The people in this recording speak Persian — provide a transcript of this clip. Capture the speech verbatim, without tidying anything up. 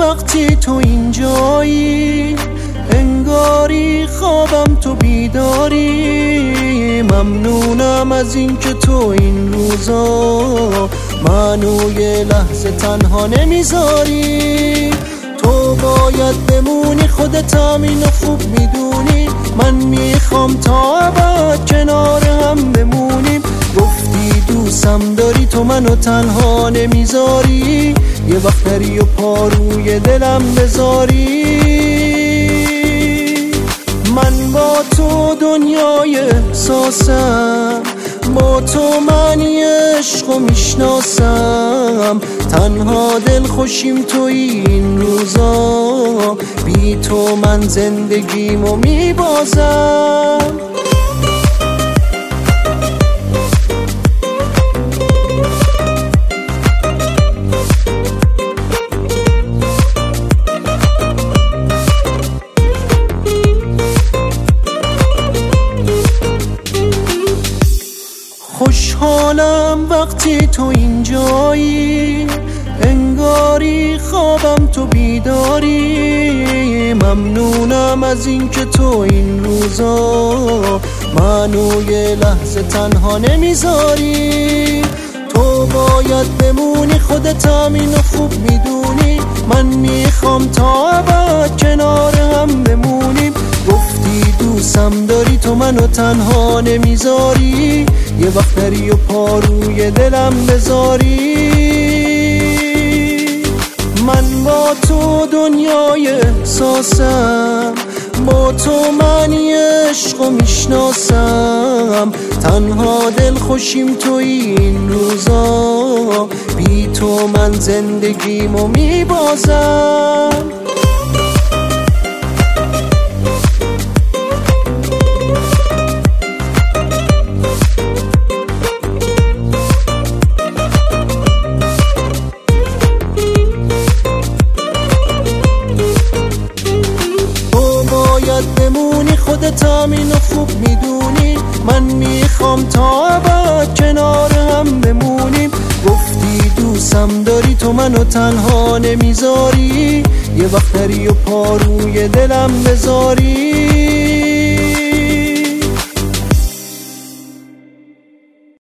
وقتی تو اینجایی، انگاری خوابم تو بیداری. ممنونم از این که تو این روزا منو یه لحظه تنها نمیذاری. تو باید بمونی، خودت هم اینو خوب میدونی. من میخوام تا ابد کنار هم بمونیم. گفتی دوستم داری، تو منو تنها نمیذاری. یه وقت داری و پاروی دلم بذاری. من با تو دنیای احساسم، با تو معنی عشقو میشناسم. تنها دل خوشیم تو این روزا، بی تو من زندگیمو میبازم. خوشحالم وقتی تو اینجایی، انگاری خوابم تو بیداری. ممنونم از این که تو این روزا منو یه لحظه تنها نمیذاری. تو باید بمونی، خودت هم اینو خوب میدونی. من میخوام تا ابد کنار هم بمونیم. گفتی دوستم داری، تو منو تنها نمیذاری. یه وقت داری و پاروی دلم بذاری. من با تو دنیای احساسم، با تو معنی عشقو میشناسم. تنها دل خوشیم تو این روزا، بی تو من زندگیمو میبازم. بمونی، خودت هم اینو خوب میدونی. من میخوام تا ابد کنار هم بمونیم. گفتی دوستم داری، تو منو تنها نمیذاری. یه وقت داری و پاروی دلم بذاری.